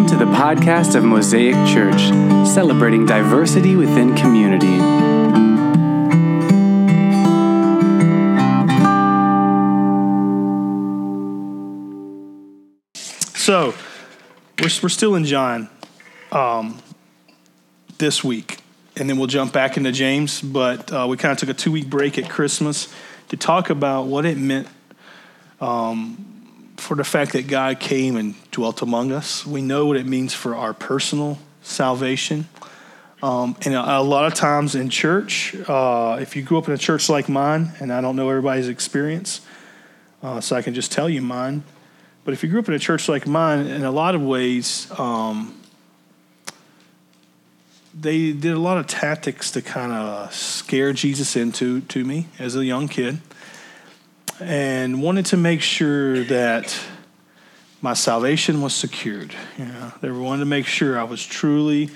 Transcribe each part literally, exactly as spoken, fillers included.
Welcome to the podcast of Mosaic Church, celebrating diversity within community. So, we're, we're still in John um, this week, and then we'll jump back into James, but uh, we kind of took a two-week break at Christmas to talk about what it meant um, for the fact that God came and dwelt among us. We know what it means for our personal salvation. Um, and a, a lot of times in church, uh, if you grew up in a church like mine, and I don't know everybody's experience, uh, so I can just tell you mine, but if you grew up in a church like mine, in a lot of ways, um, they did a lot of tactics to kind of scare Jesus into to me as a young kid, and wanted to make sure that my salvation was secured. You know, they wanted to make sure I was truly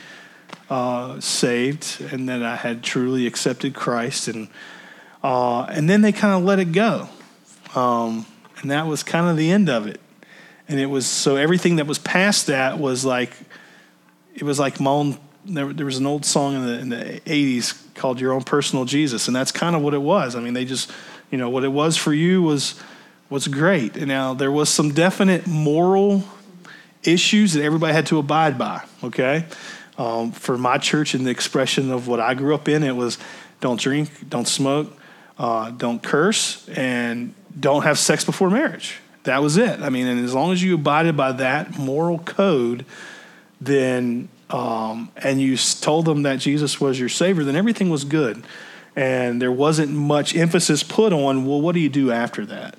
uh, saved and that I had truly accepted Christ, and uh, and then they kind of let it go, um, and that was kind of the end of it. And it was so everything that was past that was like it was like my own. There, there was an old song in the in the eighties called "Your Own Personal Jesus," and that's kind of what it was. I mean, they just. You know, what it was for you was was great. And now there was some definite moral issues that everybody had to abide by, okay? Um, for my church and the expression of what I grew up in, it was don't drink, don't smoke, uh, don't curse, and don't have sex before marriage. That was it. I mean, and as long as you abided by that moral code, then, um, and you told them that Jesus was your Savior, then everything was good. And there wasn't much emphasis put on, well, what do you do after that?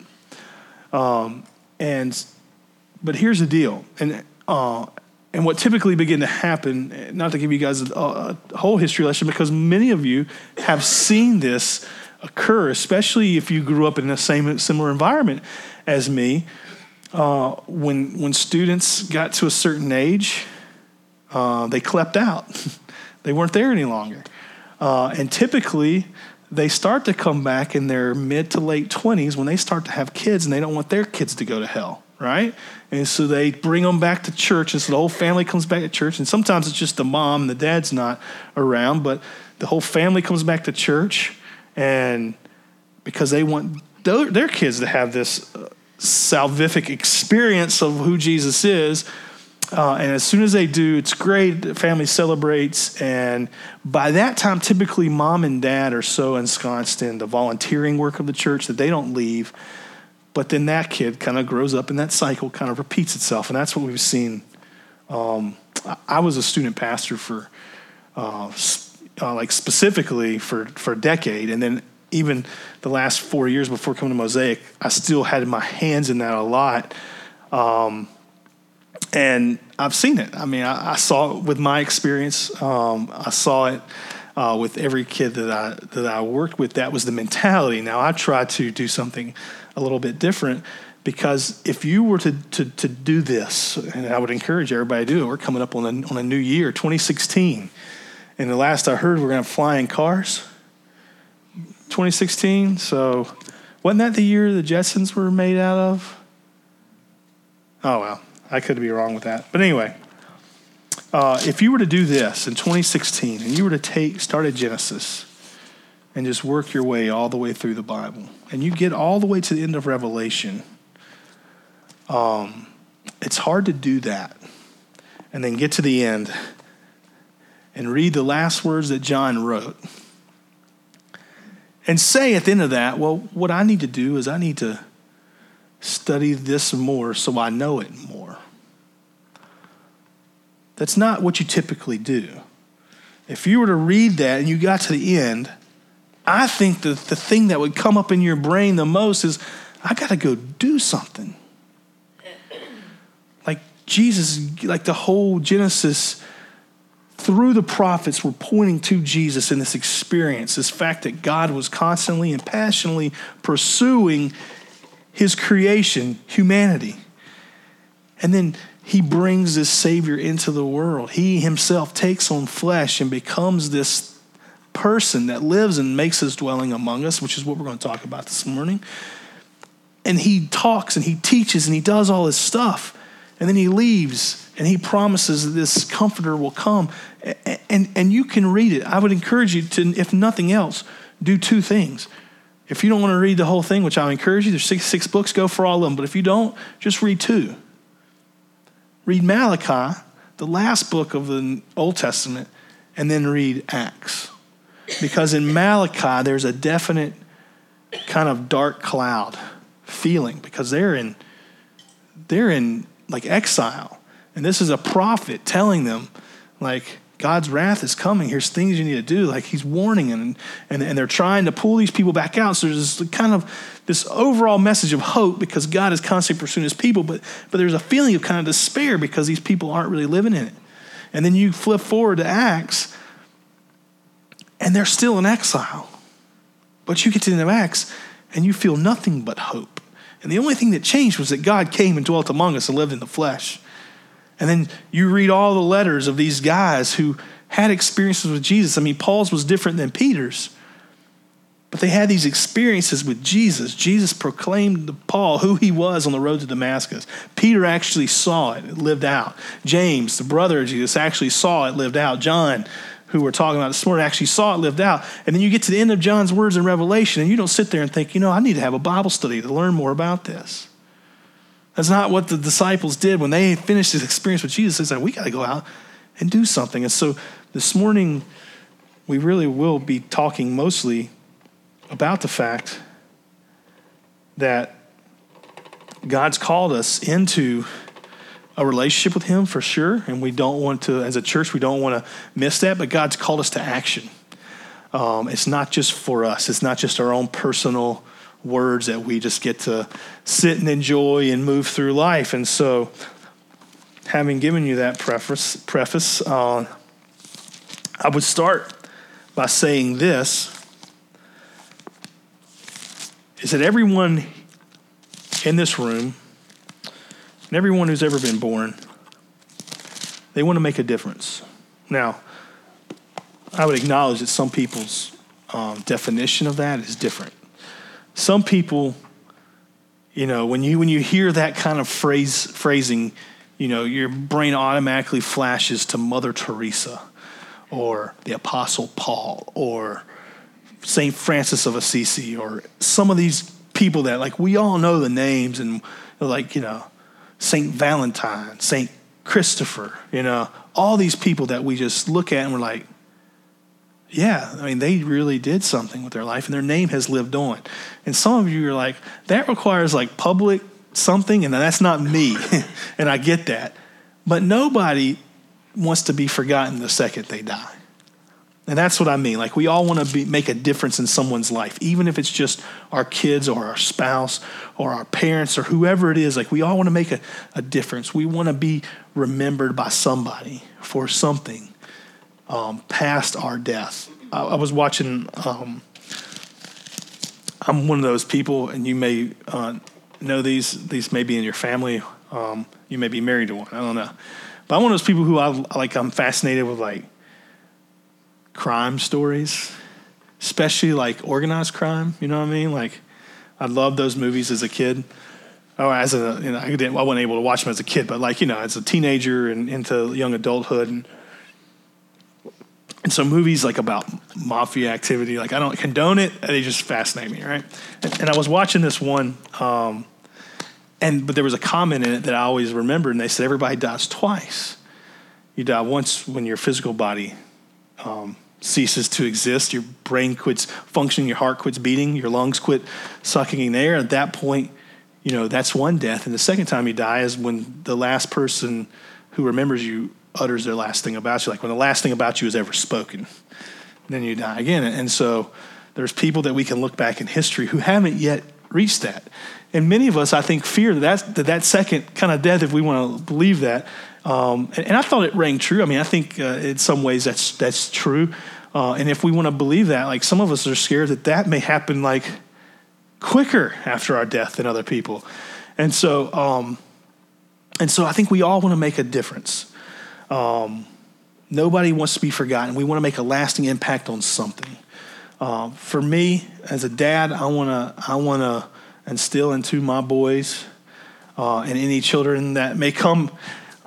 Um, and but here's the deal, and uh, and what typically began to happen, not to give you guys a, a whole history lesson, because many of you have seen this occur, especially if you grew up in the same similar environment as me. Uh, when when students got to a certain age, uh, they clept out; they weren't there any longer. Uh, and typically, they start to come back in their mid to late twenties when they start to have kids, and they don't want their kids to go to hell, right? And so they bring them back to church, and so the whole family comes back to church. And sometimes it's just the mom, and the dad's not around, but the whole family comes back to church, and because they want their, their kids to have this uh, salvific experience of who Jesus is. Uh, and as soon as they do, it's great. The family celebrates. And by that time, typically mom and dad are so ensconced in the volunteering work of the church that they don't leave. But then that kid kind of grows up and that cycle kind of repeats itself. And that's what we've seen. Um, I was a student pastor for, uh, uh, like specifically for, for a decade. And then even the last four years before coming to Mosaic, I still had my hands in that a lot. Um And I've seen it. I mean, I, I saw it with my experience. Um, I saw it uh, with every kid that I that I worked with. That was the mentality. Now, I try to do something a little bit different, because if you were to to, to do this, and I would encourage everybody to do it. We're coming up on a, on a new year, twenty sixteen. And the last I heard, we're going to fly in cars. twenty sixteen. So wasn't that the year the Jetsons were made out of? Oh, well. I could be wrong with that. But anyway, uh, if you were to do this in twenty sixteen and you were to take start at Genesis and just work your way all the way through the Bible, and you get all the way to the end of Revelation, um, it's hard to do that and then get to the end and read the last words that John wrote and say at the end of that, well, what I need to do is I need to study this more so I know it more. That's not what you typically do. If you were to read that and you got to the end, I think that the thing that would come up in your brain the most is, I got to go do something. Like Jesus, like the whole Genesis through the prophets were pointing to Jesus in this experience, this fact that God was constantly and passionately pursuing his creation, humanity. And then he brings this Savior into the world. He himself takes on flesh and becomes this person that lives and makes his dwelling among us, which is what we're going to talk about this morning. And he talks and he teaches and he does all this stuff. And then he leaves And he promises that this comforter will come. And, and, and you can read it. I would encourage you to, if nothing else, do two things. If you don't want to read the whole thing, which I encourage you, there's six, six books, go for all of them. But if you don't, just read two. Read Malachi, the last book of the Old Testament, and then read Acts. Because in Malachi, there's a definite kind of dark cloud feeling because they're in, they're in like exile. And this is a prophet telling them, like, God's wrath is coming. Here's things you need to do. Like, he's warning them. And, and they're trying to pull these people back out. So there's this kind of this overall message of hope because God is constantly pursuing his people. But, but there's a feeling of kind of despair because these people aren't really living in it. And then you flip forward to Acts, and they're still in exile. But you get to the end of Acts, and you feel nothing but hope. And the only thing that changed was that God came and dwelt among us and lived in the flesh. And then you read all the letters of these guys who had experiences with Jesus. I mean, Paul's was different than Peter's. But they had these experiences with Jesus. Jesus proclaimed to Paul who he was on the road to Damascus. Peter actually saw it, it lived out. James, the brother of Jesus, actually saw it, lived out. John, who we're talking about this morning, actually saw it, lived out. And then you get to the end of John's words in Revelation, and you don't sit there and think, you know, I need to have a Bible study to learn more about this. That's not what the disciples did when they finished this experience with Jesus. They said, we got to go out and do something. And so this morning, we really will be talking mostly about the fact that God's called us into a relationship with him for sure. And we don't want to, as a church, we don't want to miss that. But God's called us to action. Um, it's not just for us. It's not just our own personal words that we just get to sit and enjoy and move through life. And so, having given you that preface, preface, uh, I would start by saying this, is that everyone in this room, and everyone who's ever been born, they want to make a difference. Now, I would acknowledge that some people's um, definition of that is different. Some people, you know, when you when you hear that kind of phrase phrasing, you know, your brain automatically flashes to Mother Teresa or the Apostle Paul or Saint Francis of Assisi or some of these people that, like, we all know the names, and like, you know, Saint Valentine, Saint Christopher, you know, all these people that we just look at and we're like, yeah, I mean, they really did something with their life, and their name has lived on. And some of you are like, that requires like public something, and that's not me. And I get that. But nobody wants to be forgotten the second they die. And that's what I mean. Like, we all want to be, make a difference in someone's life, even if it's just our kids or our spouse or our parents or whoever it is. Like, we all want to make a, a difference. We want to be remembered by somebody for something. Um, past our death. I, I was watching, um, I'm one of those people, and you may uh, know these, these may be in your family. Um, you may be married to one, I don't know. But I'm one of those people who I like, I'm fascinated with like crime stories, especially like organized crime, you know what I mean? Like, I loved those movies as a kid. Or as a, you know, I didn't, I wasn't able to watch them as a kid, but like, you know, as a teenager and into young adulthood, and And so movies like about mafia activity, like I don't condone it, they just fascinate me, right? And, and I was watching this one, um, and but there was a comment in it that I always remembered, and they said everybody dies twice. You die once when your physical body um, ceases to exist, your brain quits functioning, your heart quits beating, your lungs quit sucking in air. At that point, you know, that's one death. And the second time you die is when the last person who remembers you utters their last thing about you, like when the last thing about you is ever spoken. Then you die again. And so there's people that we can look back in history who haven't yet reached that. And many of us, I think, fear that that's, that, that second kind of death, if we want to believe that. Um, and, and I thought it rang true. I mean, I think uh, in some ways that's that's true. Uh, and if we want to believe that, like some of us are scared that that may happen like quicker after our death than other people. And so, um, and so I think we all want to make a difference. Um, nobody wants to be forgotten. We want to make a lasting impact on something. Uh, for me, as a dad, I want to I want to instill into my boys uh, and any children that may come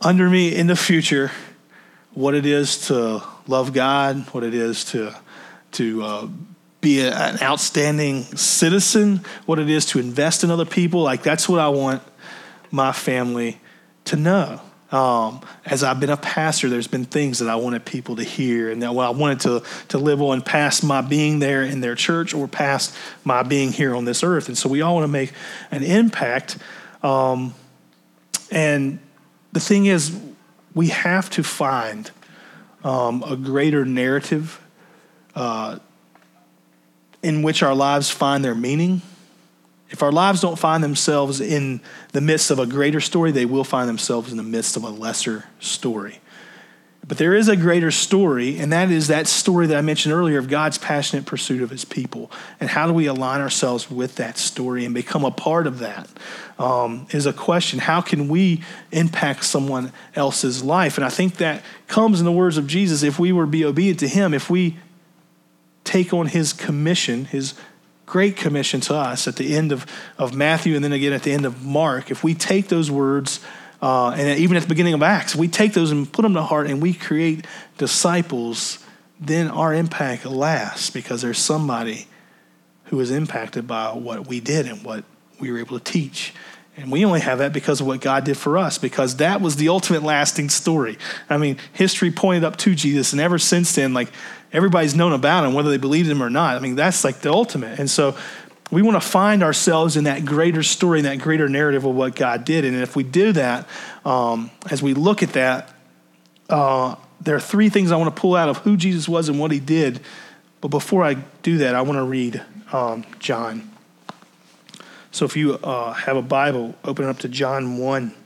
under me in the future what it is to love God, what it is to to uh, be a, an outstanding citizen, what it is to invest in other people. Like, that's what I want my family to know. Um, as I've been a pastor, there's been things that I wanted people to hear, and that I wanted to to live on past my being there in their church or past my being here on this earth. And so we all want to make an impact. Um, and the thing is, we have to find um, a greater narrative uh, in which our lives find their meaning. If our lives don't find themselves in the midst of a greater story, they will find themselves in the midst of a lesser story. But there is a greater story, and that is that story that I mentioned earlier of God's passionate pursuit of his people. And how do we align ourselves with that story and become a part of that um, is a question. How can we impact someone else's life? And I think that comes in the words of Jesus. If we were to be obedient to him, if we take on his commission, his great commission to us at the end of, of Matthew and then again at the end of Mark, if we take those words uh, and even at the beginning of Acts, we take those and put them to heart and we create disciples, then our impact lasts because there's somebody who is impacted by what we did and what we were able to teach. And we only have that because of what God did for us, because that was the ultimate lasting story. I mean, history pointed up to Jesus, and ever since then, like, everybody's known about him, whether they believed him or not. I mean, that's like the ultimate. And so we want to find ourselves in that greater story, in that greater narrative of what God did. And if we do that, um, as we look at that, uh, there are three things I want to pull out of who Jesus was and what he did. But before I do that, I want to read um, John. So if you uh, have a Bible, open it up to John one.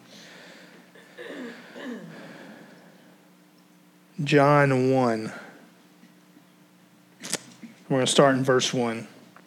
John one. We're going to start in verse one.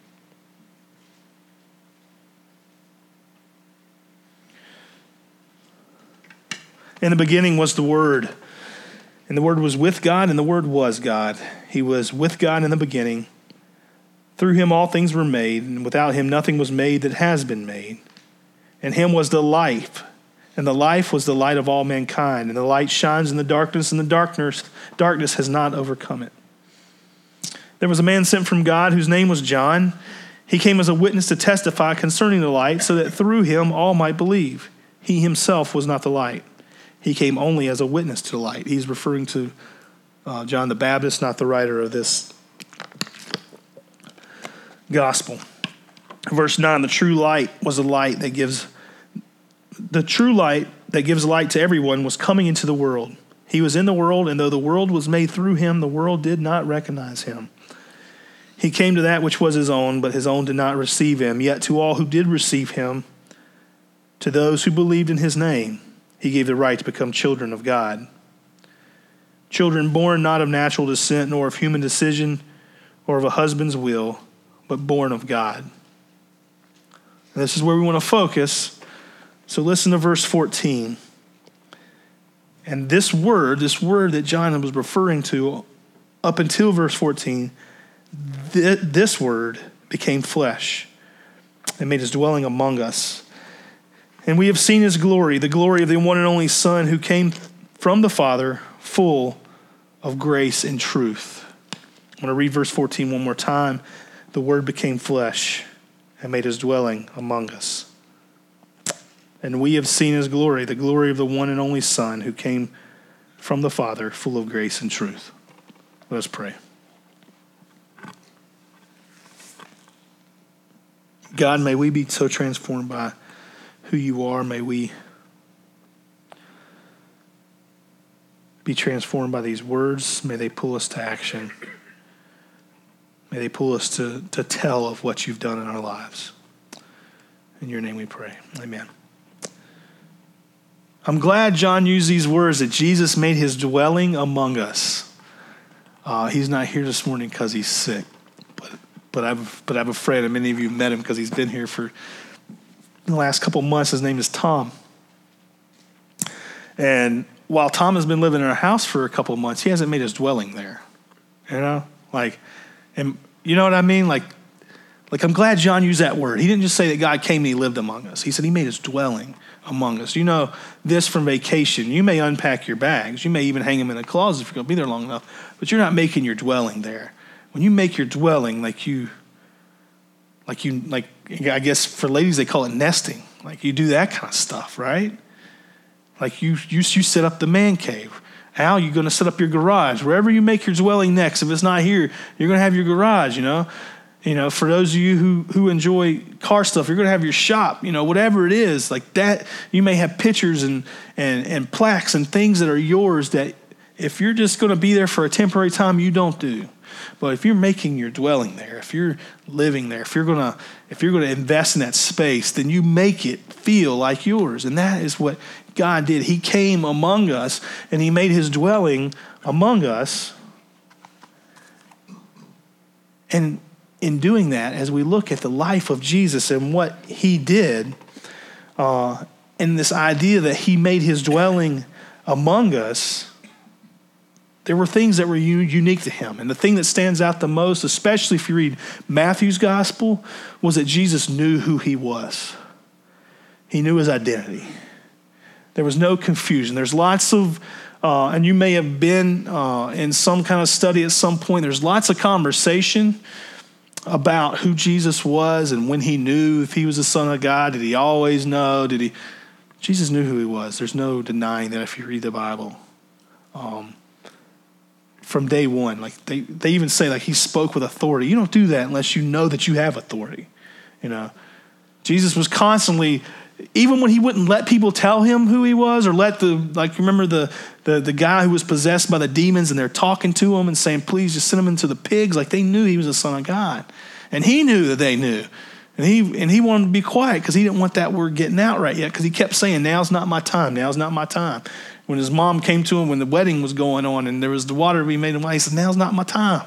In the beginning was the Word, and the Word was with God, and the Word was God. He was with God in the beginning. Through him all things were made, and without him nothing was made that has been made. In him was the life, and the life was the light of all mankind. And the light shines in the darkness, and the darkness, darkness has not overcome it. There was a man sent from God whose name was John. He came as a witness to testify concerning the light, so that through him all might believe. He himself was not the light. He came only as a witness to the light. He's referring to uh, John the Baptist, not the writer of this gospel. Verse nine, the true light was the light that gives, the true light that gives light to everyone was coming into the world. He was in the world, and though the world was made through him, the world did not recognize him. He came to that which was his own, but his own did not receive him. Yet to all who did receive him, to those who believed in his name, he gave the right to become children of God. Children born not of natural descent, nor of human decision, or of a husband's will, but born of God. And this is where we want to focus. So listen to verse fourteen. And this word, this word that John was referring to up until verse fourteen, th- this word became flesh and made his dwelling among us. And we have seen his glory, the glory of the one and only Son who came from the Father, full of grace and truth. I'm going to read verse fourteen one more time. The word became flesh and made his dwelling among us. And we have seen his glory, the glory of the one and only Son who came from the Father, full of grace and truth. Let us pray. God, may we be so transformed by who you are. May we be transformed by these words. May they pull us to action. May they pull us to, to tell of what you've done in our lives. In your name we pray. Amen. I'm glad John used these words that Jesus made his dwelling among us. Uh, he's not here this morning because he's sick. But but I've but I have a friend, and many of you have met him because he's been here for the last couple months. His name is Tom. And while Tom has been living in our house for a couple months, he hasn't made his dwelling there. You know? Like, and you know what I mean? Like, Like, I'm glad John used that word. He didn't just say that God came and he lived among us. He said he made his dwelling among us. You know this from vacation. You may unpack your bags. You may even hang them in a closet if you're going to be there long enough. But you're not making your dwelling there. When you make your dwelling, like you, like you, like I guess for ladies they call it nesting. Like you do that kind of stuff, right? Like you, you, you set up the man cave. Al, you're going to set up your garage. Wherever you make your dwelling next, if it's not here, you're going to have your garage, you know. You know, for those of you who, who enjoy car stuff, you're going to have your shop, you know, whatever it is. Like that, you may have pictures and, and, and plaques and things that are yours that if you're just going to be there for a temporary time, you don't do. But if you're making your dwelling there, if you're living there, if you're going to if you're going to invest in that space, then you make it feel like yours. And that is what God did. He came among us and he made his dwelling among us. And in doing that, as we look at the life of Jesus and what he did, uh, and this idea that he made his dwelling among us, there were things that were u- unique to him. And the thing that stands out the most, especially if you read Matthew's gospel, was that Jesus knew who he was. He knew his identity. There was no confusion. There's lots of, uh, and you may have been uh, in some kind of study at some point, there's lots of conversation about who Jesus was and when he knew if he was the Son of God. Did he always know? Did he? Jesus knew who he was. There's no denying that if you read the Bible. Um, from day one, like they, they even say like he spoke with authority. You don't do that unless you know that you have authority. You know, Jesus was constantly, even when he wouldn't let people tell him who he was, or let the, like, remember the, the, the guy who was possessed by the demons and they're talking to him and saying, please just send him into the pigs. Like they knew he was the Son of God. And he knew that they knew. And he, and he wanted to be quiet because he didn't want that word getting out right yet, because he kept saying, now's not my time. Now's not my time. When his mom came to him when the wedding was going on and there was the water being made in wine, he said, now's not my time.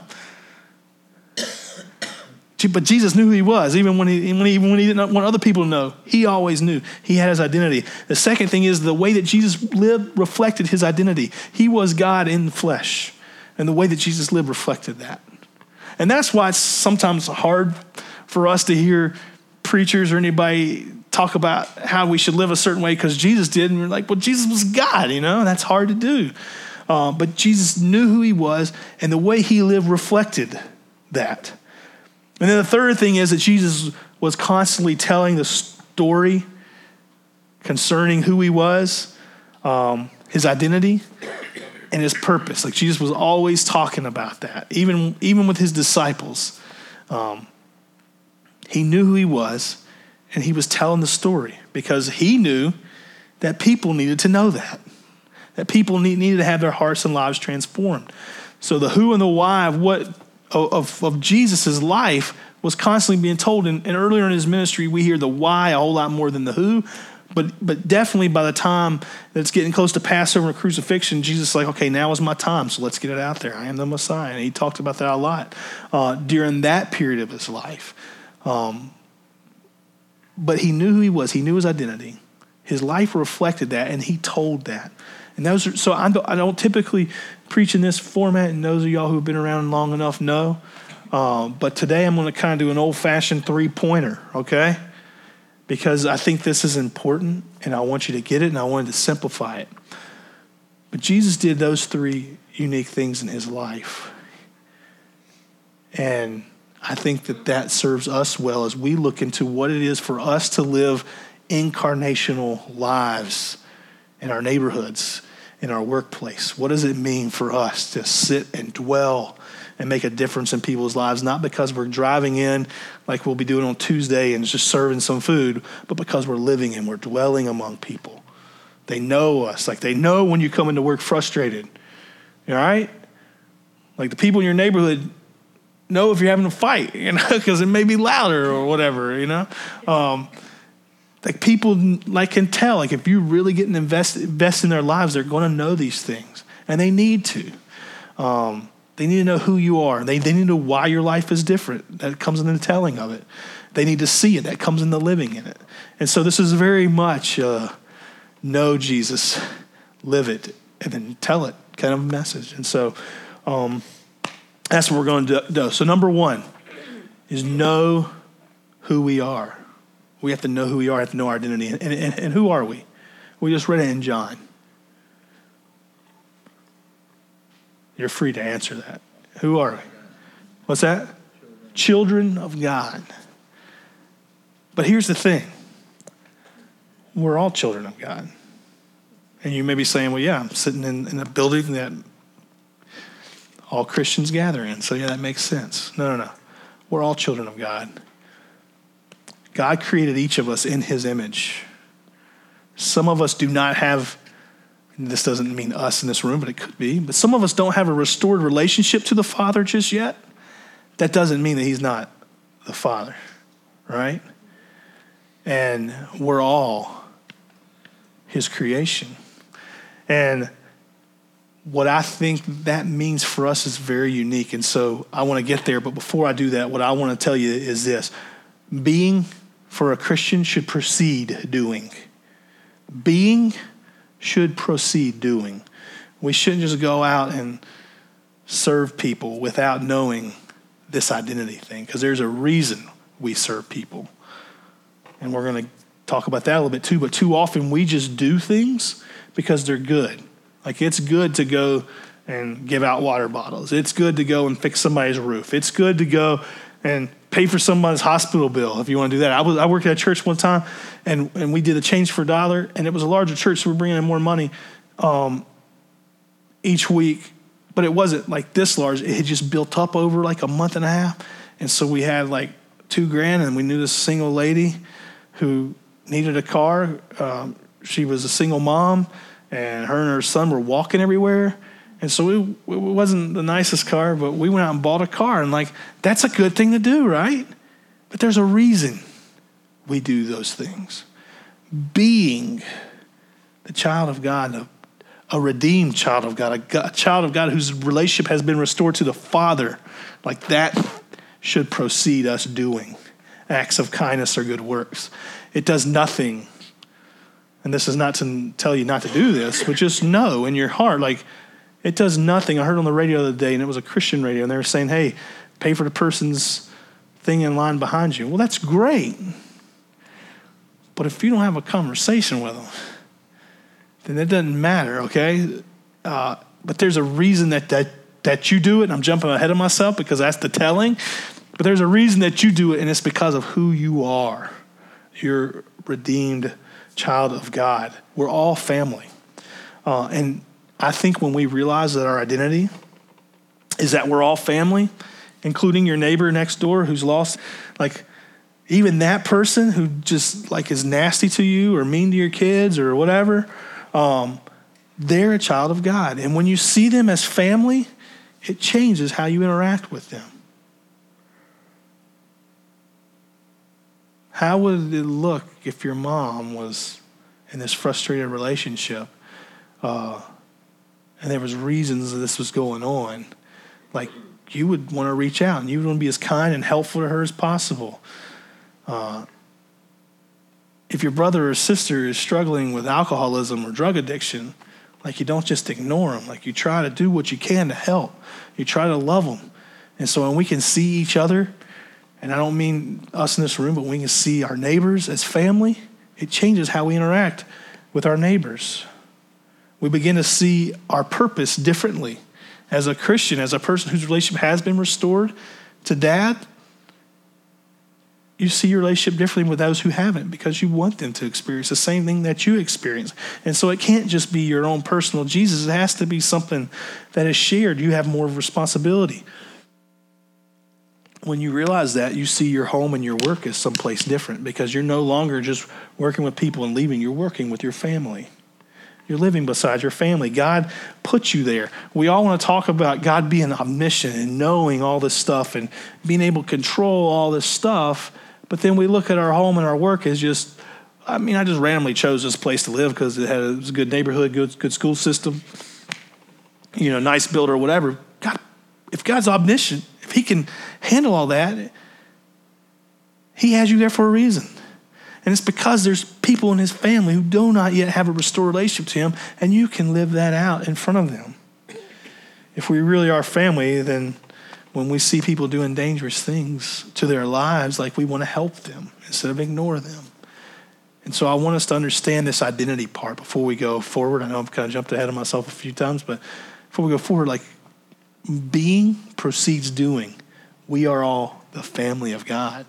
But Jesus knew who he was, even when he, when he, when he didn't want other people to know. He always knew. He had his identity. The second thing is the way that Jesus lived reflected his identity. He was God in the flesh, and the way that Jesus lived reflected that. And that's why it's sometimes hard for us to hear preachers or anybody talk about how we should live a certain way because Jesus did, and we're like, well, Jesus was God, you know? That's hard to do. Uh, but Jesus knew who he was, and the way he lived reflected that. And then the third thing is that Jesus was constantly telling the story concerning who he was, um, his identity, and his purpose. Like Jesus was always talking about that, even, even with his disciples. Um, he knew who he was, and he was telling the story because he knew that people needed to know that, that people need, needed to have their hearts and lives transformed. So the who and the why of what Of, of Jesus' life was constantly being told. And, and earlier in his ministry, we hear the why a whole lot more than the who. But but definitely by the time that it's getting close to Passover and crucifixion, Jesus is like, okay, now is my time, so let's get it out there. I am the Messiah. And he talked about that a lot uh, during that period of his life. Um, but he knew who he was. He knew his identity. His life reflected that, and he told that. And those are, so I don't, I don't typically preach in this format, and those of y'all who have been around long enough know. Um, but today I'm going to kind of do an old-fashioned three-pointer, okay? Because I think this is important, and I want you to get it, and I wanted to simplify it. But Jesus did those three unique things in his life. And I think that that serves us well as we look into what it is for us to live incarnational lives in our neighborhoods, in our workplace. What does it mean for us to sit and dwell and make a difference in people's lives, not because we're driving in like we'll be doing on Tuesday and just serving some food, but because we're living and we're dwelling among people. They know us. Like they know when you come into work frustrated. All right? Like the people in your neighborhood know if you're having a fight, you know, because it may be louder or whatever, you know. Um, like people like can tell, like if you really get and invest, invest in their lives, they're going to know these things, and they need to. Um, they need to know who you are. They they need to know why your life is different. That comes in the telling of it. They need to see it. That comes in the living in it. And so this is very much uh, know Jesus, live it, and then tell it kind of message. And so um, that's what we're going to do. So number one is know who we are. We have to know who we are, have to know our identity. And, and, and who are we? We just read it in John. You're free to answer that. Who are we? What's that? Children of God. But here's the thing. We're all children of God. And you may be saying, well, yeah, I'm sitting in, in a building that all Christians gather in. So, yeah, that makes sense. No, no, no. We're all children of God. God created each of us in his image. Some of us do not have, this doesn't mean us in this room, but it could be, but some of us don't have a restored relationship to the Father just yet. That doesn't mean that he's not the Father, right? And we're all his creation. And what I think that means for us is very unique. And so I want to get there. But before I do that, what I want to tell you is this. Being for a Christian should precede doing. Being should proceed doing. We shouldn't just go out and serve people without knowing this identity thing, because there's a reason we serve people. And we're going to talk about that a little bit too, but too often we just do things because they're good. Like, it's good to go and give out water bottles. It's good to go and fix somebody's roof. It's good to go and pay for somebody's hospital bill if you want to do that. I was I worked at a church one time, and, and we did a change for a dollar, and it was a larger church, so we're bringing in more money um, each week. But it wasn't like this large. It had just built up over like a month and a half. And so we had like two grand, and we knew this single lady who needed a car. Um, she was a single mom, and her and her son were walking everywhere. And so it, it wasn't the nicest car, but we went out and bought a car. And like, that's a good thing to do, right? But there's a reason we do those things. Being the child of God, a, a redeemed child of God, a, a child of God whose relationship has been restored to the Father, like that should proceed us doing acts of kindness or good works. It does nothing. And this is not to tell you not to do this, but just know in your heart, like, it does nothing. I heard on the radio the other day, and it was a Christian radio, and they were saying, hey, pay for the person's thing in line behind you. Well, that's great. But if you don't have a conversation with them, then it doesn't matter, okay? Uh, but there's a reason that, that that you do it, and I'm jumping ahead of myself because that's the telling. But there's a reason that you do it, and it's because of who you are. You're redeemed child of God. We're all family. Uh, and I think when we realize that our identity is that we're all family, including your neighbor next door who's lost, like even that person who just like is nasty to you or mean to your kids or whatever, um, they're a child of God. And when you see them as family, it changes how you interact with them. How would it look if your mom was in this frustrated relationship uh, and there was reasons that this was going on? Like, you would want to reach out and you would want to be as kind and helpful to her as possible. Uh, if your brother or sister is struggling with alcoholism or drug addiction, like, you don't just ignore them. Like, you try to do what you can to help. You try to love them. And so when we can see each other, and I don't mean us in this room, but we can see our neighbors as family, it changes how we interact with our neighbors. We begin to see our purpose differently. As a Christian, as a person whose relationship has been restored to Dad, you see your relationship differently with those who haven't because you want them to experience the same thing that you experience. And so it can't just be your own personal Jesus. It has to be something that is shared. You have more responsibility. When you realize that, you see your home and your work as someplace different because you're no longer just working with people and leaving. You're working with your family. You're living beside your family. God put you there. We all want to talk about God being omniscient and knowing all this stuff and being able to control all this stuff. But then we look at our home and our work as just, I mean, I just randomly chose this place to live because it had a, it was a good neighborhood, good, good school system, you know, nice builder or whatever. God, if God's omniscient, if he can handle all that, he has you there for a reason. And it's because there's people in his family who do not yet have a restored relationship to him, and you can live that out in front of them. If we really are family, then when we see people doing dangerous things to their lives, like we want to help them instead of ignore them. And so I want us to understand this identity part before we go forward. I know I've kind of jumped ahead of myself a few times, but before we go forward, like being precedes doing. We are all the family of God.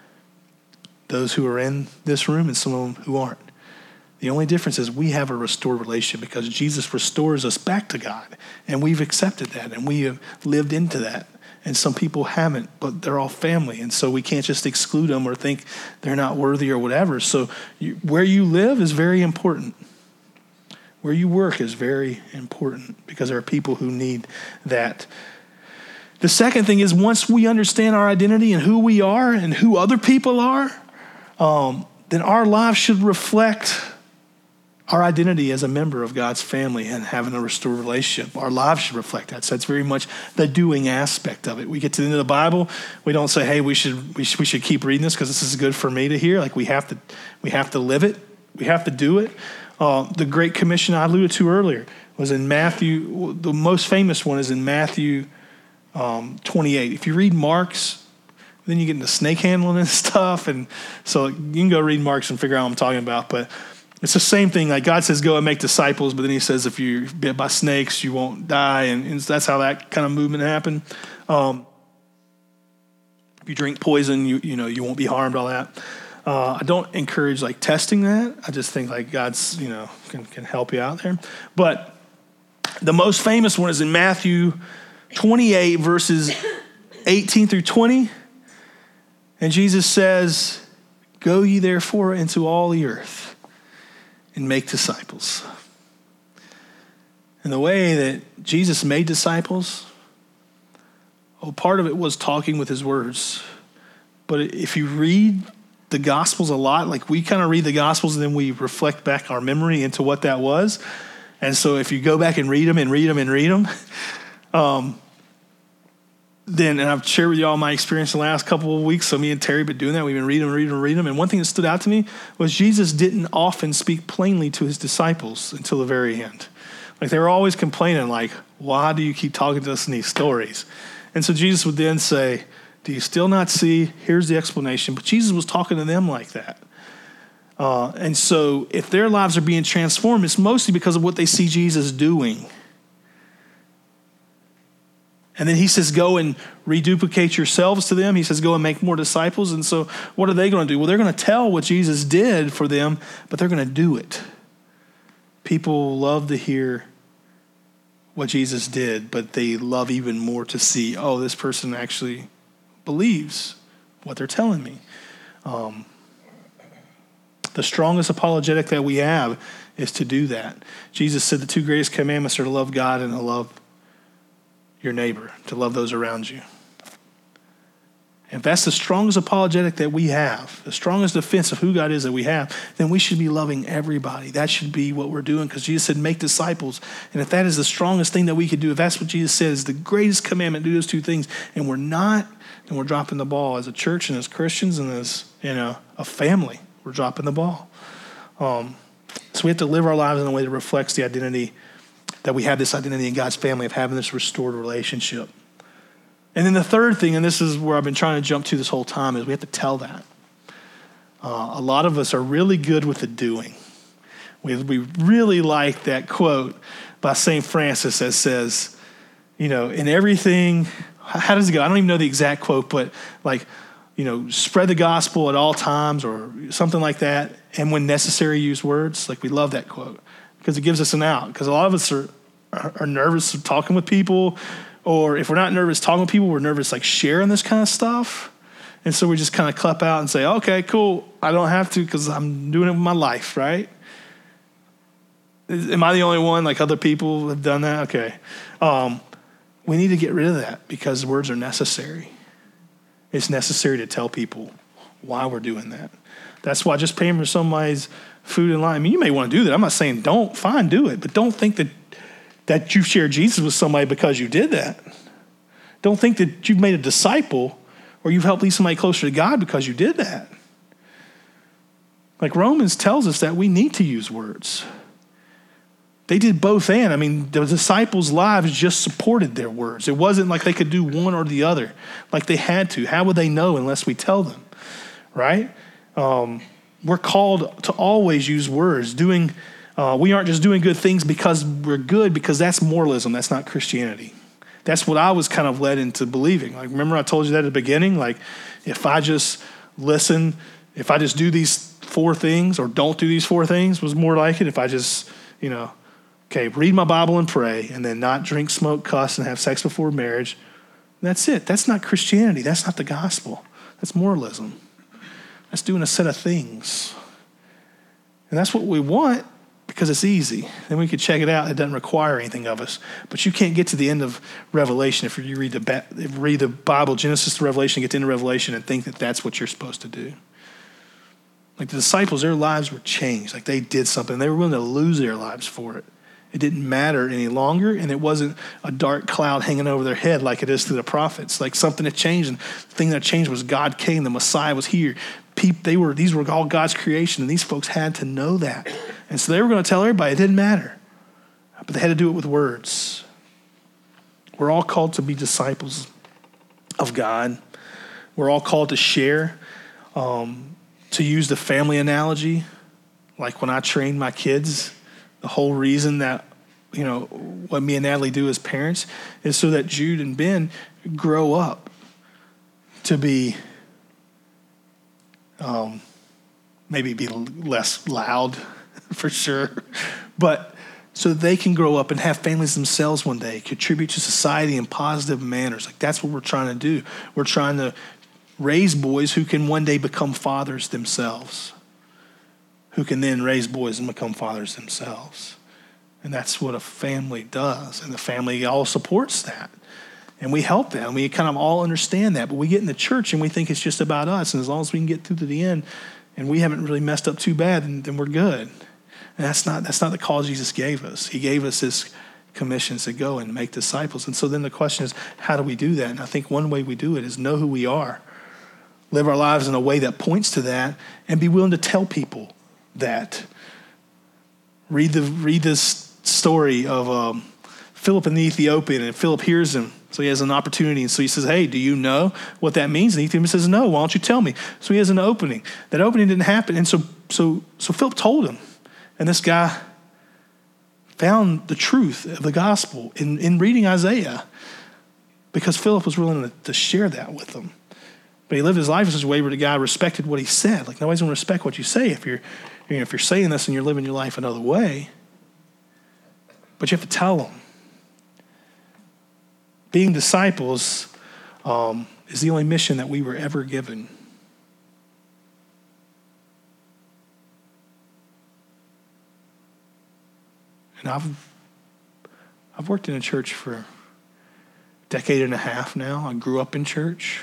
Those who are in this room and some of them who aren't. The only difference is we have a restored relationship because Jesus restores us back to God. And we've accepted that and we have lived into that. And some people haven't, but they're all family. And so we can't just exclude them or think they're not worthy or whatever. So you, where you live is very important. Where you work is very important because there are people who need that. The second thing is once we understand our identity and who we are and who other people are, um, then our lives should reflect our identity as a member of God's family and having a restored relationship. Our lives should reflect that. So it's very much the doing aspect of it. We get to the end of the Bible, we don't say, hey, we should we should, we should keep reading this because this is good for me to hear. Like we have to we have to live it. We have to do it. Uh, the Great Commission I alluded to earlier was in Matthew. The most famous one is in Matthew um, twenty-eight. If you read Mark's, then you get into snake handling and stuff. And so you can go read Mark's and figure out what I'm talking about. But it's the same thing. Like God says, go and make disciples. But then he says, if you're bit by snakes, you won't die. And, and that's how that kind of movement happened. Um, if you drink poison, you you know, you won't be harmed, all that. Uh, I don't encourage like testing that. I just think like God's, you know, can, can help you out there. But the most famous one is in Matthew twenty-eight, verses eighteen through twenty. And Jesus says, go ye therefore into all the earth and make disciples. And the way that Jesus made disciples, oh, part of it was talking with his words. But if you read the Gospels a lot, like we kind of read the Gospels and then we reflect back our memory into what that was. And so if you go back and read them and read them and read them, um, then, and I've shared with you all my experience in the last couple of weeks, so me and Terry have been doing that. We've been reading and reading and reading them. And one thing that stood out to me was Jesus didn't often speak plainly to his disciples until the very end. Like they were always complaining, like, why do you keep talking to us in these stories? And so Jesus would then say, do you still not see? Here's the explanation. But Jesus was talking to them like that. Uh, and so if their lives are being transformed, it's mostly because of what they see Jesus doing. And then he says, go and reduplicate yourselves to them. He says, go and make more disciples. And so what are they going to do? Well, they're going to tell what Jesus did for them, but they're going to do it. People love to hear what Jesus did, but they love even more to see, oh, this person actually believes what they're telling me. Um, the strongest apologetic that we have is to do that. Jesus said the two greatest commandments are to love God and to love your neighbor, to love those around you. If that's the strongest apologetic that we have, the strongest defense of who God is that we have, then we should be loving everybody. That should be what we're doing because Jesus said, make disciples. And if that is the strongest thing that we could do, if that's what Jesus said is the greatest commandment, do those two things, and we're not, then we're dropping the ball as a church and as Christians and as, you know, a family. We're dropping the ball. Um, so we have to live our lives in a way that reflects the identity that we have, this identity in God's family of having this restored relationship. And then the third thing, and this is where I've been trying to jump to this whole time, is we have to tell that. Uh, a lot of us are really good with the doing. We, we really like that quote by Saint Francis that says, you know, in everything, how does it go? I don't even know the exact quote, but like, you know, spread the gospel at all times or something like that. And when necessary, use words. Like we love that quote because it gives us an out. Because a lot of us are, are, are nervous of talking with people. Or if we're not nervous talking with people, we're nervous like sharing this kind of stuff. And so we just kind of clap out and say, okay, cool. I don't have to because I'm doing it with my life, right? Am I the only one? Like other people have done that? Okay. Um, we need to get rid of that because words are necessary. It's necessary to tell people why we're doing that. That's why just paying for somebody's food in line. I mean, you may want to do that. I'm not saying don't. Fine, do it. But don't think that that you've shared Jesus with somebody because you did that. Don't think that you've made a disciple or you've helped lead somebody closer to God because you did that. Like Romans tells us that we need to use words. They did both and. I mean, the disciples' lives just supported their words. It wasn't like they could do one or the other, like they had to. How would they know unless we tell them, right? Um, we're called to always use words. Doing, uh, we aren't just doing good things because we're good, because that's moralism. That's not Christianity. That's what I was kind of led into believing. Like, remember I told you that at the beginning? Like, if I just listen, if I just do these four things or don't do these four things, was more like it. If I just, you know, okay, read my Bible and pray, and then not drink, smoke, cuss, and have sex before marriage, that's it. That's not Christianity. That's not the gospel. That's moralism. That's doing a set of things. And that's what we want because it's easy. Then we can check it out. It doesn't require anything of us. But you can't get to the end of Revelation if you read the, if you read the Bible, Genesis to Revelation, get to the end of Revelation and think that that's what you're supposed to do. Like the disciples, their lives were changed. Like they did something. They were willing to lose their lives for it. It didn't matter any longer, and it wasn't a dark cloud hanging over their head like it is to the prophets. Like something had changed, and the thing that changed was God came. The Messiah was here. People, they were these were all God's creation, and these folks had to know that. And so they were going to tell everybody it didn't matter, but they had to do it with words. We're all called to be disciples of God. We're all called to share. Um, to use the family analogy, like when I train my kids, the whole reason that, you know, what me and Natalie do as parents is so that Jude and Ben grow up to be, um, maybe be less loud for sure, but so that they can grow up and have families themselves one day, contribute to society in positive manners. Like that's what we're trying to do. We're trying to raise boys who can one day become fathers themselves, who can then raise boys and become fathers themselves. And that's what a family does. And the family all supports that. And we help them. We kind of all understand that. But we get in the church and we think it's just about us. And as long as we can get through to the end and we haven't really messed up too bad, then, then we're good. And that's not that's not the call Jesus gave us. He gave us this commission to go and make disciples. And so then the question is, how do we do that? And I think one way we do it is know who we are. Live our lives in a way that points to that, and be willing to tell people that. Read the read this story of um, Philip and the Ethiopian, and Philip hears him, so he has an opportunity. And so he says, hey, do you know what that means? And the Ethiopian says, no, why don't you tell me? So he has an opening. That opening didn't happen, and so so so Philip told him, and this guy found the truth of the gospel in, in reading Isaiah, because Philip was willing to, to share that with them. But he lived his life in such a way where the guy respected what he said. Like nobody's going to respect what you say if you're, you know, if you're saying this and you're living your life another way. But you have to tell them. Being disciples um, is the only mission that we were ever given. And I've I've worked in a church for a decade and a half now. I grew up in church.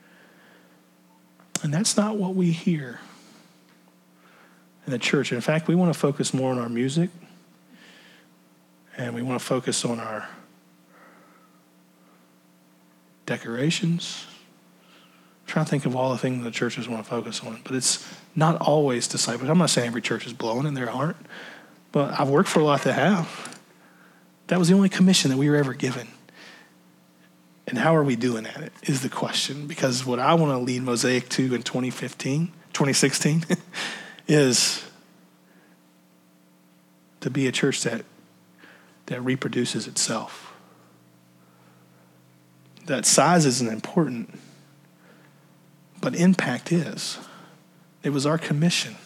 And that's not what we hear in the church. In fact, we want to focus more on our music, and we want to focus on our decorations. I'm trying to think of all the things the churches want to focus on, but it's not always disciples. I'm not saying every church is blowing, and there aren't, but I've worked for a lot that have. That was the only commission that we were ever given. And how are we doing at it is the question. Because what I want to lead Mosaic to in twenty fifteen, twenty sixteen is to be a church that that reproduces itself. That size isn't important, but impact is. It was our commission.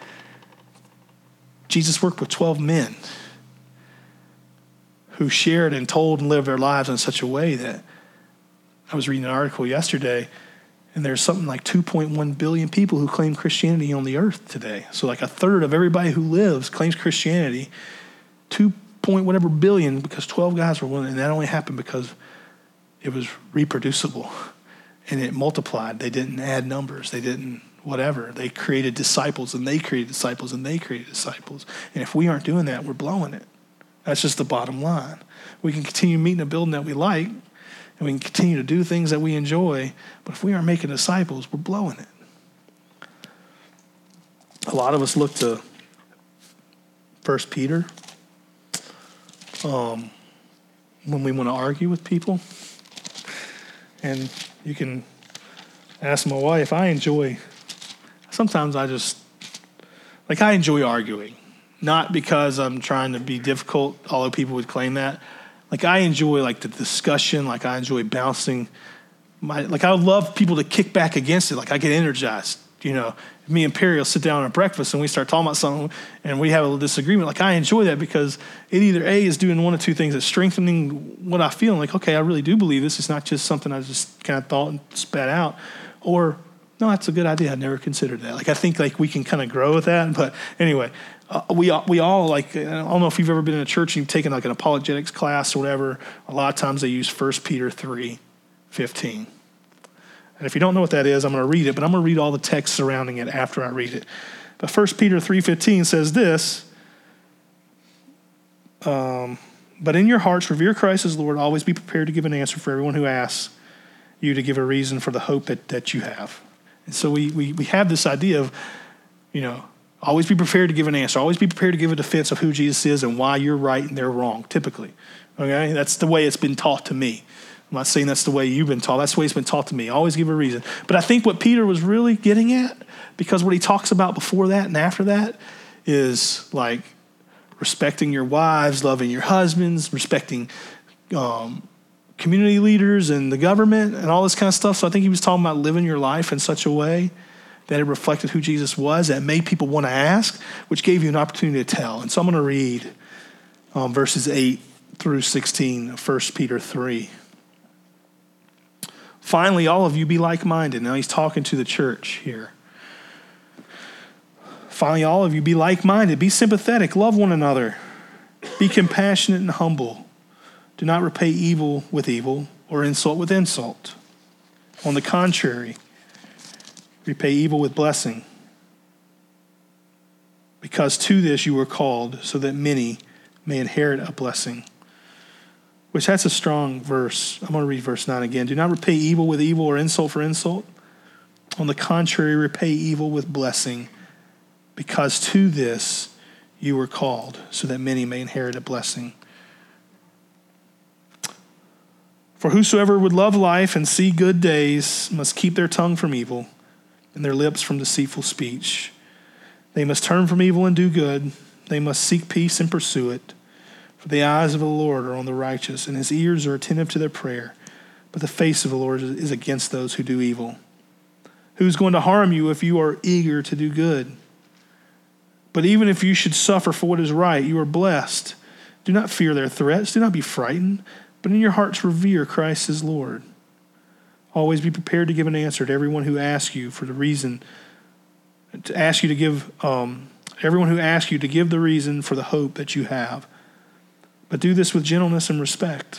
Jesus worked with twelve men who shared and told and lived their lives in such a way that I was reading an article yesterday, and there's something like two point one billion people who claim Christianity on the earth today. So like a third of everybody who lives claims Christianity, two point whatever billion, because twelve guys were willing, and that only happened because it was reproducible, and it multiplied. They didn't add numbers. They didn't whatever. They created disciples, and they created disciples, and they created disciples. And if we aren't doing that, we're blowing it. That's just the bottom line. We can continue meeting a building that we like, and we can continue to do things that we enjoy, but if we aren't making disciples, we're blowing it. A lot of us look to First Peter. um, when we want to argue with people. And you can ask my wife, I enjoy, sometimes I just, like I enjoy arguing. Not because I'm trying to be difficult, although people would claim that. Like I enjoy like the discussion, like I enjoy bouncing. My, like I would love people to kick back against it, like I get energized. You know, me and Perry will sit down at breakfast and we start talking about something and we have a little disagreement. Like I enjoy that because it either A is doing one or two things. It's strengthening what I feel. Like, okay, I really do believe this. It's not just something I just kind of thought and spat out. Or, no, that's a good idea. I never considered that. Like I think like we can kind of grow with that. But anyway, uh, we, we all like, I don't know if you've ever been in a church and you've taken like an apologetics class or whatever. A lot of times they use First Peter three fifteen. And if you don't know what that is, I'm going to read it, but I'm going to read all the text surrounding it after I read it. But First Peter three fifteen says this, um, but in your hearts revere Christ as Lord, always be prepared to give an answer for everyone who asks you to give a reason for the hope that, that you have. And so we, we we have this idea of, you know, always be prepared to give an answer. Always be prepared to give a defense of who Jesus is and why you're right and they're wrong, typically. Okay? That's the way it's been taught to me. I'm not saying that's the way you've been taught. That's the way it's been taught to me. Always give a reason. But I think what Peter was really getting at, because what he talks about before that and after that is like respecting your wives, loving your husbands, respecting um, community leaders and the government and all this kind of stuff. So I think he was talking about living your life in such a way that it reflected who Jesus was, that made people want to ask, which gave you an opportunity to tell. And so I'm going to read um, verses eight through sixteen of First Peter three. Finally, all of you be like-minded. Now he's talking to the church here. Finally, all of you be like-minded. Be sympathetic. Love one another. Be compassionate and humble. Do not repay evil with evil or insult with insult. On the contrary, repay evil with blessing. Because to this you were called, so that many may inherit a blessing. Which that's a strong verse. I'm going to read verse nine again. Do not repay evil with evil or insult for insult. On the contrary, repay evil with blessing, because to this you were called, so that many may inherit a blessing. For whosoever would love life and see good days must keep their tongue from evil and their lips from deceitful speech. They must turn from evil and do good. They must seek peace and pursue it. For the eyes of the Lord are on the righteous, and his ears are attentive to their prayer. But the face of the Lord is against those who do evil. Who's going to harm you if you are eager to do good? But even if you should suffer for what is right, you are blessed. Do not fear their threats. Do not be frightened. But in your hearts revere Christ as Lord. Always be prepared to give an answer to everyone who asks you for the reason, to ask you to give, um, everyone who asks you to give the reason for the hope that you have. But do this with gentleness and respect.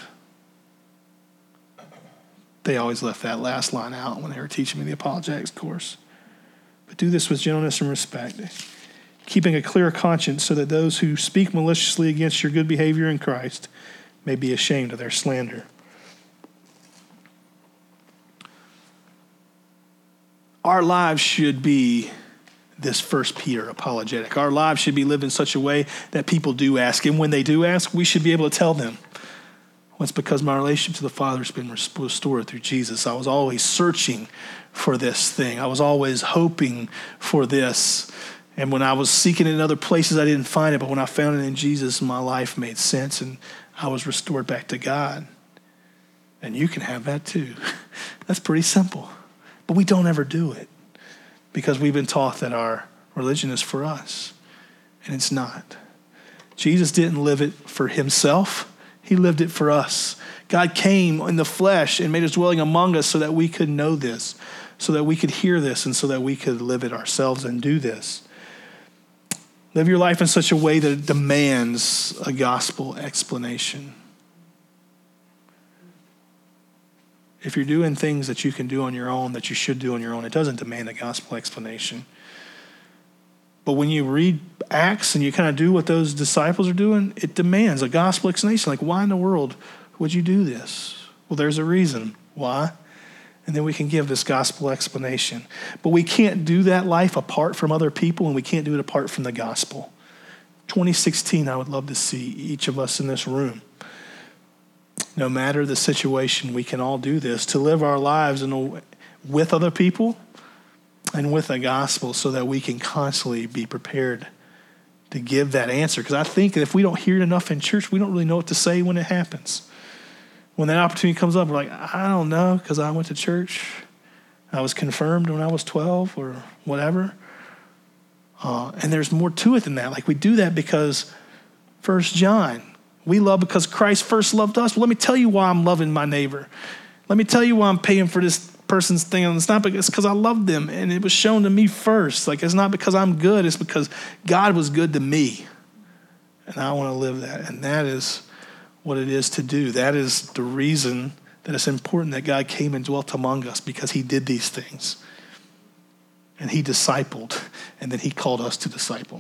They always left that last line out when they were teaching me the apologetics course. But do this with gentleness and respect, keeping a clear conscience so that those who speak maliciously against your good behavior in Christ may be ashamed of their slander. Our lives should be this First Peter apologetic. Our lives should be lived in such a way that people do ask. And when they do ask, we should be able to tell them, well, it's because my relationship to the Father has been restored through Jesus. I was always searching for this thing. I was always hoping for this. And when I was seeking it in other places, I didn't find it. But when I found it in Jesus, my life made sense and I was restored back to God. And you can have that too. That's pretty simple. But we don't ever do it because we've been taught that our religion is for us. And it's not. Jesus didn't live it for himself. He lived it for us. God came in the flesh and made his dwelling among us so that we could know this, so that we could hear this, and so that we could live it ourselves and do this. Live your life in such a way that it demands a gospel explanation. If you're doing things that you can do on your own, that you should do on your own, it doesn't demand a gospel explanation. But when you read Acts and you kind of do what those disciples are doing, it demands a gospel explanation. Like, why in the world would you do this? Well, there's a reason. Why? And then we can give this gospel explanation. But we can't do that life apart from other people, and we can't do it apart from the gospel. twenty sixteen, I would love to see each of us in this room, no matter the situation, we can all do this, to live our lives in a, with other people and with the gospel so that we can constantly be prepared to give that answer. Because I think that if we don't hear it enough in church, we don't really know what to say when it happens. When that opportunity comes up, we're like, I don't know, because I went to church. I was confirmed when I was twelve or whatever. Uh, and there's more to it than that. Like, we do that because First John, we love because Christ first loved us. Well, let me tell you why I'm loving my neighbor. Let me tell you why I'm paying for this person's thing. And it's not because, it's because I love them and it was shown to me first. Like, it's not because I'm good. It's because God was good to me. And I want to live that. And that is what it is to do. That is the reason that it's important that God came and dwelt among us, because he did these things. And he discipled, and then he called us to disciple.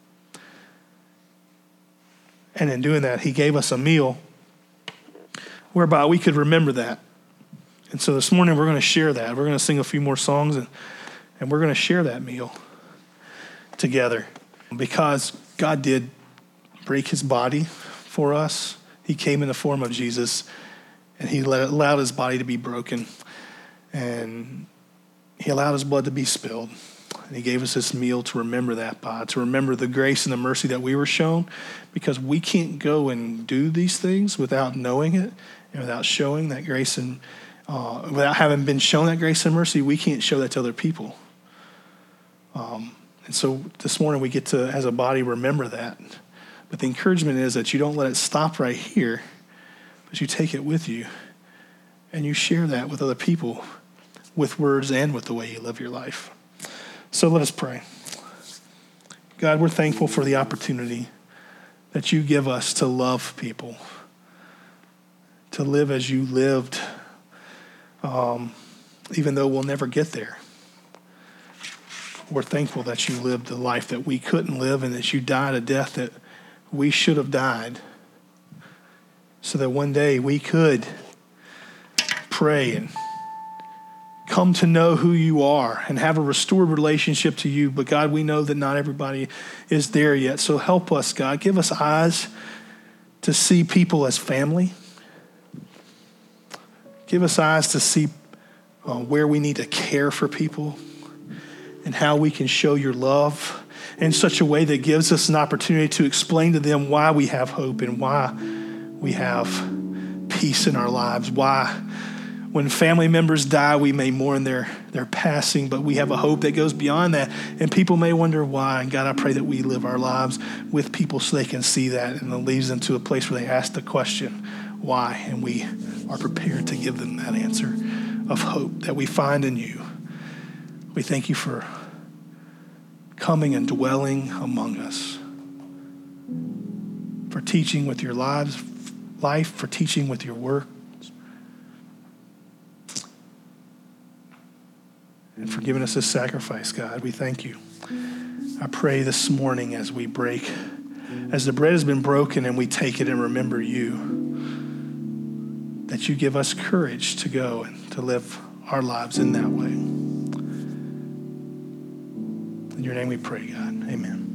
And in doing that, he gave us a meal whereby we could remember that. And so this morning, we're going to share that. We're going to sing a few more songs, and, and we're going to share that meal together. Because God did break his body for us. He came in the form of Jesus, and he let, allowed his body to be broken. And he allowed his blood to be spilled. And he gave us this meal to remember that by, to remember the grace and the mercy that we were shown, because we can't go and do these things without knowing it and without showing that grace and uh, without having been shown that grace and mercy. We can't show that to other people. Um, and so this morning we get to, as a body, remember that. But the encouragement is that you don't let it stop right here, but you take it with you and you share that with other people, with words and with the way you live your life. So let us pray. God, we're thankful for the opportunity that you give us to love people, to live as you lived, um, even though we'll never get there. We're thankful that you lived the life that we couldn't live, and that you died a death that we should have died, so that one day we could pray and come to know who you are and have a restored relationship to you. But God, we know that not everybody is there yet. So help us, God. Give us eyes to see people as family. Give us eyes to see uh, where we need to care for people and how we can show your love in such a way that gives us an opportunity to explain to them why we have hope and why we have peace in our lives, why when family members die, we may mourn their, their passing, but we have a hope that goes beyond that. And people may wonder why. And God, I pray that we live our lives with people so they can see that, and it leads them to a place where they ask the question, why? And we are prepared to give them that answer of hope that we find in you. We thank you for coming and dwelling among us, for teaching with your lives, life, for teaching with your work, and for giving us this sacrifice, God. We thank you. I pray this morning as we break, as the bread has been broken and we take it and remember you, that you give us courage to go and to live our lives in that way. In your name we pray, God. Amen.